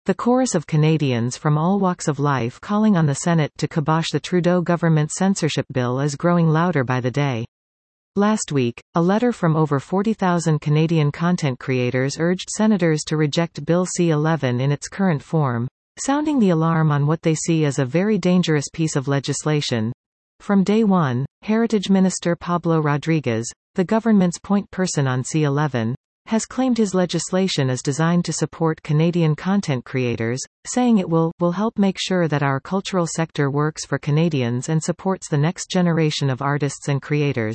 The chorus of Canadians from all walks of life calling on the Senate to kibosh the Trudeau government's censorship bill is growing louder by the day. Last week, a letter from over 40,000 Canadian content creators urged senators to reject Bill C-11 in its current form, sounding the alarm on what they see as a very dangerous piece of legislation. From day one, Heritage Minister Pablo Rodriguez, the government's point person on C-11, has claimed his legislation is designed to support Canadian content creators, saying it will help make sure that our cultural sector works for Canadians and supports the next generation of artists and creators.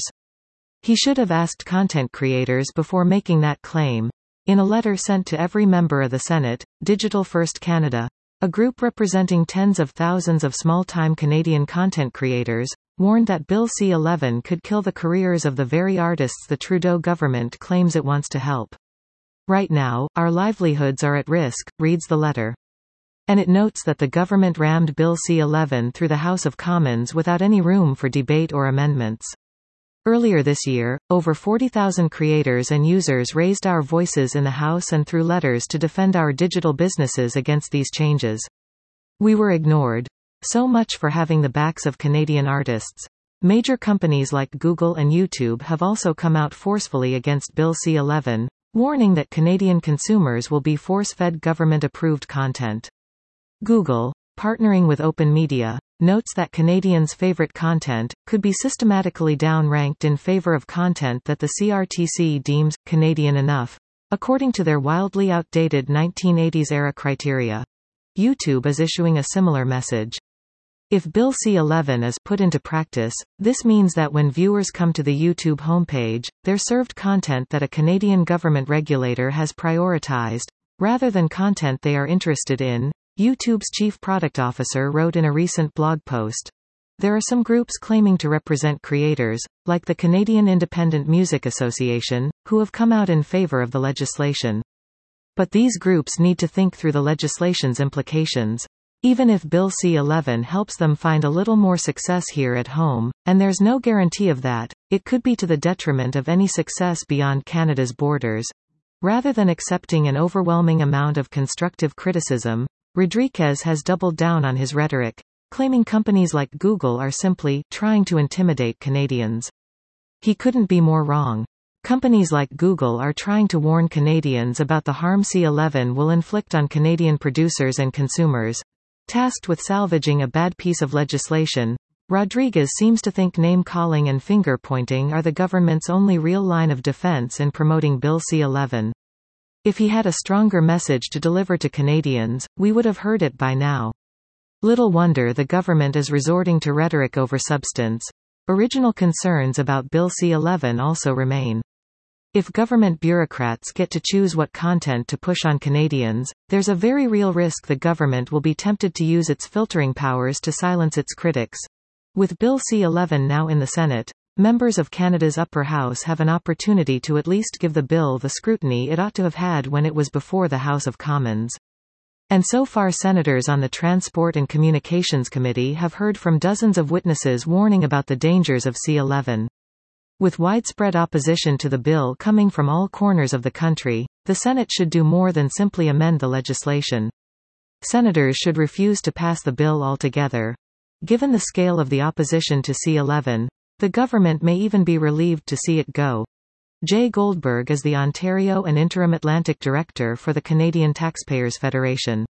He should have asked content creators before making that claim. In a letter sent to every member of the Senate, Digital First Canada, a group representing tens of thousands of small-time Canadian content creators, warned that Bill C-11 could kill the careers of the very artists the Trudeau government claims it wants to help. Right now, our livelihoods are at risk, reads the letter. And it notes that the government rammed Bill C-11 through the House of Commons without any room for debate or amendments. Earlier this year, over 40,000 creators and users raised our voices in the House and through letters to defend our digital businesses against these changes. We were ignored. So much for having the backs of Canadian artists. Major companies like Google and YouTube have also come out forcefully against Bill C-11, warning that Canadian consumers will be force-fed government-approved content. Google, partnering with Open Media, notes that Canadians' favorite content could be systematically down-ranked in favor of content that the CRTC deems Canadian enough, according to their wildly outdated 1980s-era criteria. YouTube is issuing a similar message. If Bill C-11 is put into practice, this means that when viewers come to the YouTube homepage, they're served content that a Canadian government regulator has prioritized, rather than content they are interested in, YouTube's chief product officer wrote in a recent blog post. There are some groups claiming to represent creators, like the Canadian Independent Music Association, who have come out in favor of the legislation. But these groups need to think through the legislation's implications. Even if Bill C-11 helps them find a little more success here at home, and there's no guarantee of that, it could be to the detriment of any success beyond Canada's borders. Rather than accepting an overwhelming amount of constructive criticism, Rodriguez has doubled down on his rhetoric, claiming companies like Google are simply trying to intimidate Canadians. He couldn't be more wrong. Companies like Google are trying to warn Canadians about the harm C-11 will inflict on Canadian producers and consumers. Tasked with salvaging a bad piece of legislation, Rodriguez seems to think name-calling and finger-pointing are the government's only real line of defense in promoting Bill C-11. If he had a stronger message to deliver to Canadians, we would have heard it by now. Little wonder the government is resorting to rhetoric over substance. Original concerns about Bill C-11 also remain. If government bureaucrats get to choose what content to push on Canadians, there's a very real risk the government will be tempted to use its filtering powers to silence its critics. With Bill C-11 now in the Senate, members of Canada's upper house have an opportunity to at least give the bill the scrutiny it ought to have had when it was before the House of Commons. And so far senators on the Transport and Communications Committee have heard from dozens of witnesses warning about the dangers of C-11. With widespread opposition to the bill coming from all corners of the country, the Senate should do more than simply amend the legislation. Senators should refuse to pass the bill altogether. Given the scale of the opposition to C-11, the government may even be relieved to see it go. Jay Goldberg is the Ontario and Interim Atlantic Director for the Canadian Taxpayers Federation.